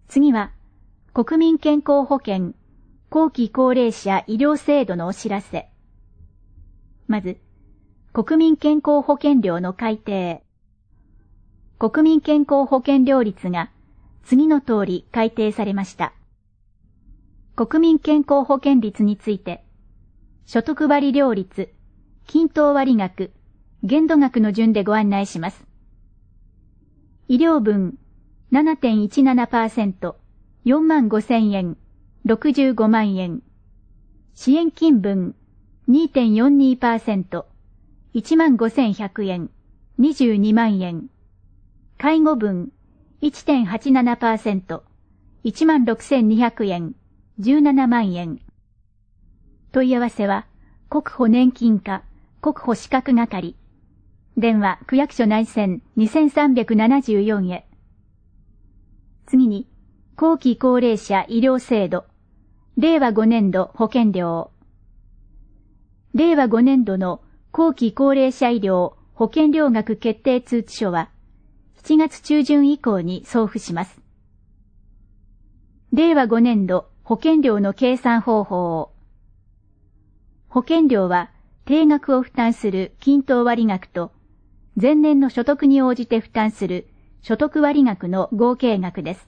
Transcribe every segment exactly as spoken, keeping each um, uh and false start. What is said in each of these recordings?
次は、国民健康保険、後期高齢者医療制度のお知らせ。まず、国民健康保険料の改定。国民健康保険料率が次の通り改定されました。国民健康保険率について、所得割料率、均等割額、限度額の順でご案内します。医療分 ななてんいちななパーセント、よんまんごせんえん、ろくじゅうごまんえん。支援金分 にてんよんにパーセント、いちまんごせんひゃくえん、にじゅうにまんえん。介護分 いちてんはちななパーセント、いちまんろくせんにひゃくえん、じゅうななまんえん。問い合わせは、国保年金課、国保資格係。電話、区役所内線にせんさんびゃくななじゅうよんへ。次に、後期高齢者医療制度、れいわごねんど保険料。れいわごねんどの後期高齢者医療保険料額決定通知書は、しちがつちゅうじゅん以降に送付します。れいわごねんど保険料の計算方法。保険料は定額を負担する均等割額と前年の所得に応じて負担する所得割額の合計額です。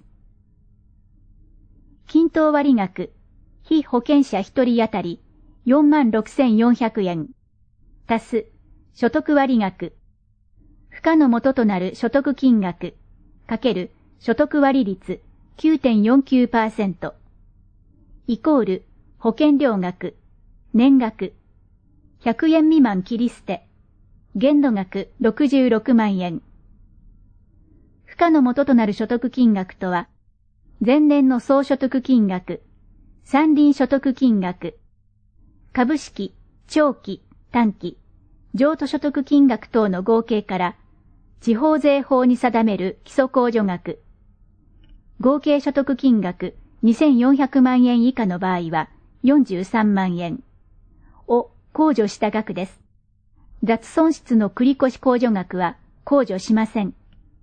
均等割額、被保険者ひとり当たり よんまんろくせんよんひゃくえん、足す所得割額、付加の元となる所得金額、かける所得割率 きゅうてんよんきゅうパーセント、イコール保険料額、年額、ひゃくえん未満切り捨て、限度額ろくじゅうろくまんえん。付加の元となる所得金額とは、前年の総所得金額、山林所得金額、株式、長期、短期、譲渡所得金額等の合計から、地方税法に定める基礎控除額、合計所得金額にせんよんひゃくまんえん以下の場合はよんじゅうさんまんえんを控除した額です。雑損失の繰越控除額は控除しません。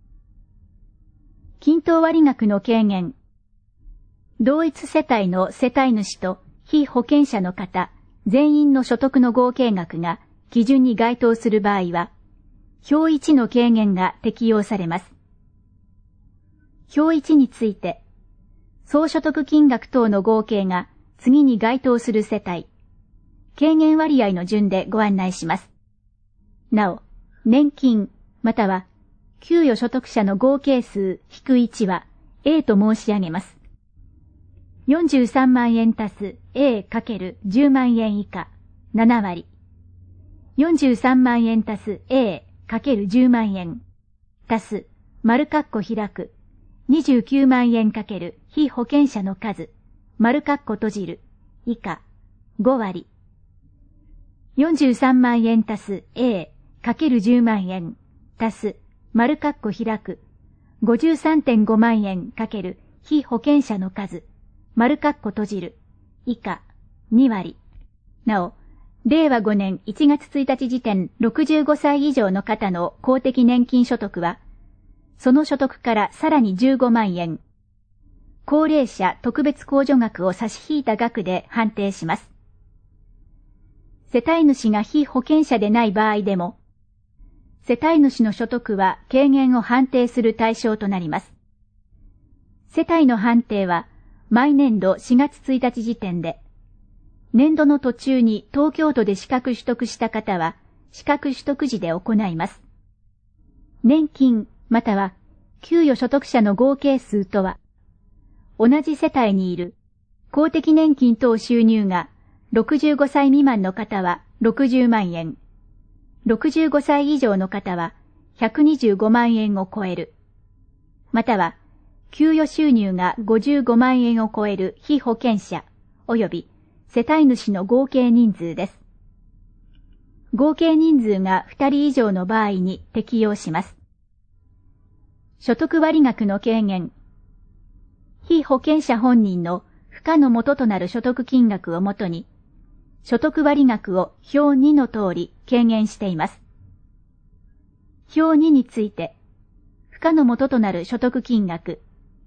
均等割額の軽減。同一世帯の世帯主と被保険者の方、全員の所得の合計額が基準に該当する場合は、表いちの軽減が適用されます。表いちについて、総所得金額等の合計が次に該当する世帯、軽減割合の順でご案内します。なお、年金、または、給与所得者の合計数引くいちは A と申し上げます。よんじゅうさんまんえん足す A×じゅうまんえん以下、ななわり。よんじゅうさんまんえん足す A×じゅうまんえん、足す、丸括弧開く、にじゅうきゅうまんえん×被保険者の数、丸括弧閉じる、以下、ごわり。よんじゅうさんまんえん足す A×じゅうまんえん、足す、丸括弧開く、ごじゅうさんてんごまんえん×被保険者の数、丸括弧閉じる、以下、にわり。なお、れいわごねんいちがつついたち時点ろくじゅうごさい以上の方の公的年金所得は、その所得からさらにじゅうごまんえん、高齢者特別控除額を差し引いた額で判定します。世帯主が被保険者でない場合でも、世帯主の所得は軽減を判定する対象となります。世帯の判定は、毎年度しがつついたち時点で、年度の途中に東京都で資格取得した方は、資格取得時で行います。年金、または、給与所得者の合計数とは、同じ世帯にいる、公的年金等収入がろくじゅうごさい未満の方はろくじゅうまんえん、ろくじゅうごさい以上の方はひゃくにじゅうごまんえんを超える、または、給与収入がごじゅうごまんえんを超える被保険者及び世帯主の合計人数です。合計人数がふたり以上の場合に適用します。所得割額の軽減。被保険者本人の付加の元となる所得金額をもとに、所得割額を表にの通り軽減しています。表にについて、付加の元となる所得金額、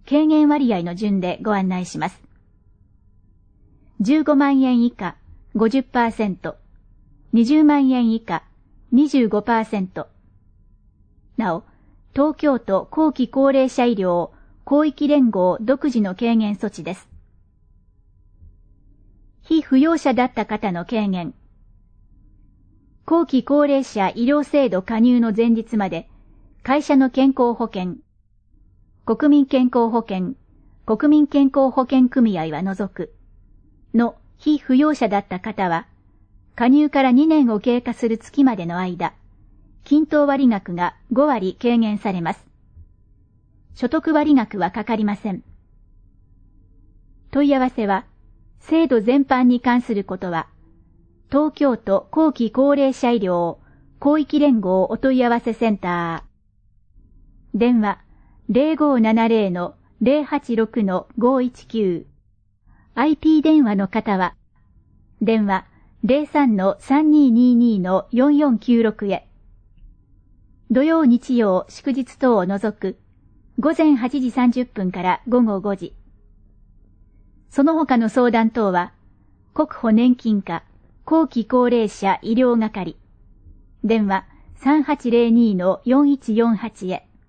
軽減割合の順でご案内します。じゅうごまんえん以下 ごじゅっパーセント、にじゅうまんえん以下 にじゅうごパーセント。なお、東京都後期高齢者医療広域連合独自の軽減措置です。被扶養者だった方の軽減。後期高齢者医療制度加入の前日まで、会社の健康保険、国民健康保険、国民健康保険組合は除く、の被扶養者だった方は、加入からにねんを経過する月までの間、均等割額がごわり軽減されます。所得割額はかかりません。問い合わせは、制度全般に関することは、東京都後期高齢者医療広域連合お問い合わせセンター。電話 ゼロごーななゼロ の ゼロはちろく の ごいちきゅう。アイピー 電話の方は、電話 ゼロさん の さんにーにーにー の よんよんきゅうろく へ。土曜日曜祝日等を除く、午前はちじさんじゅっぷんから午後ごじ。その他の相談等は、国保年金課後期高齢者医療係。電話 さんはちゼロにー の よんいちよんはち へ。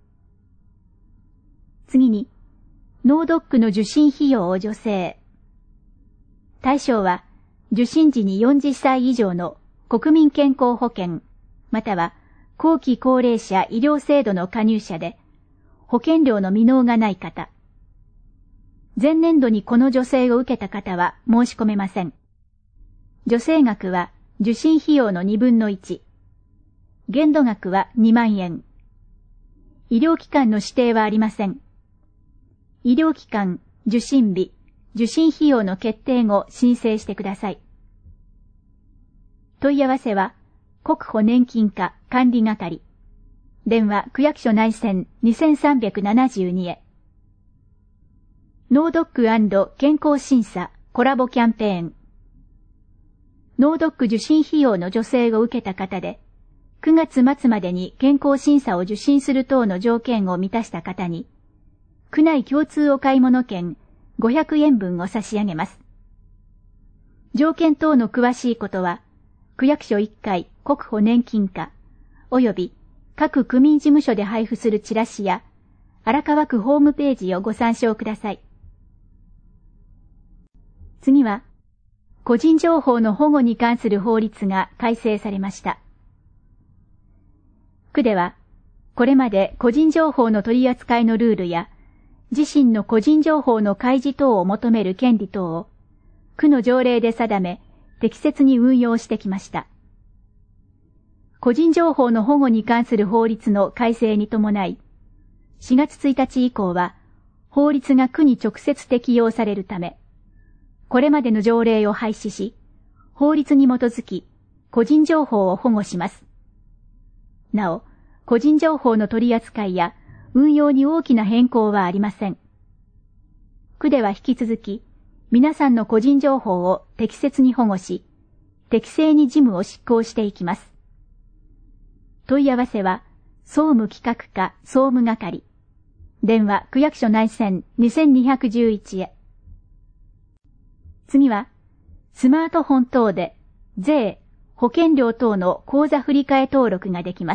次に、脳ドックの受診費用を助成。対象は、受診時によんじゅっさい以上の国民健康保険、または後期高齢者医療制度の加入者で、保険料の未納がない方。前年度にこの助成を受けた方は申し込めません。助成額は受診費用のにぶんのいち。限度額はにまんえん。医療機関の指定はありません。医療機関、受診日、受診費用の決定後申請してください。問い合わせは、国保年金課管理係。電話区役所内線にせんさんびゃくななじゅうにへ。脳ドック&健康審査コラボキャンペーン。脳ドック受診費用の助成を受けた方で、くがつ末までに健康審査を受診する等の条件を満たした方に、区内共通お買い物券ごひゃくえんぶんを差し上げます。条件等の詳しいことは、区役所いっかい国保年金課、および各区民事務所で配布するチラシや、荒川区ホームページをご参照ください。次は、個人情報の保護に関する法律が改正されました。区では、これまで個人情報の取り扱いのルールや、自身の個人情報の開示等を求める権利等を、区の条例で定め、適切に運用してきました。個人情報の保護に関する法律の改正に伴い、しがつついたち以降は、法律が区に直接適用されるため、これまでの条例を廃止し、法律に基づき、個人情報を保護します。なお、個人情報の取り扱いや運用に大きな変更はありません。区では引き続き、皆さんの個人情報を適切に保護し、適正に事務を執行していきます。問い合わせは、総務企画課総務係。電話区役所内線にせんにひゃくじゅういちへ。次は、スマートフォン等で税、保険料等の口座振替登録ができます。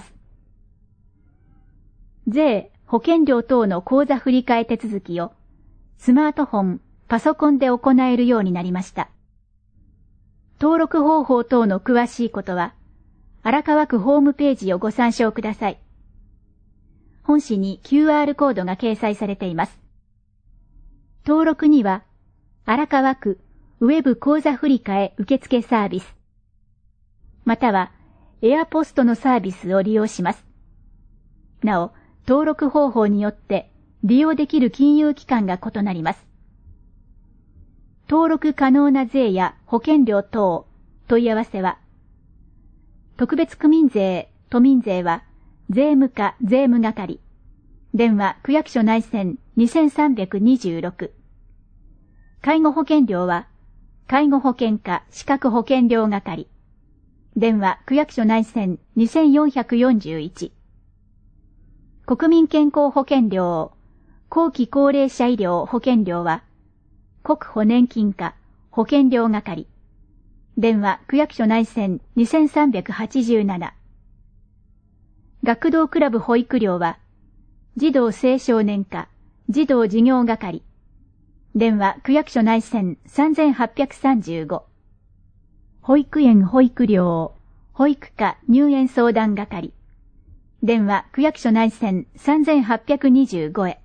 税、保険料等の口座振替手続きをスマートフォン、パソコンで行えるようになりました。登録方法等の詳しいことは、荒川区ホームページをご参照ください。本紙に キューアール コードが掲載されています。登録には、荒川区ウェブ口座振替受付サービス、またはエアポストのサービスを利用します。なお、登録方法によって利用できる金融機関が異なります。登録可能な税や保険料等、問い合わせは、特別区民税、都民税は、税務課税務係。電話区役所内線にせんさんびゃくにじゅうろく。介護保険料は、介護保険課資格保険料係。電話区役所内線にせんよんひゃくよんじゅういち。国民健康保険料、 後期高齢者医療保険料は、国保年金課保険料係。電話区役所内線にせんさんびゃくはちじゅうなな。学童クラブ保育料は、児童青少年課児童事業係。電話区役所内線さんぜんはっぴゃくさんじゅうご。保育園保育料保育課入園相談係。電話区役所内線さんぜんはっぴゃくにじゅうごへ。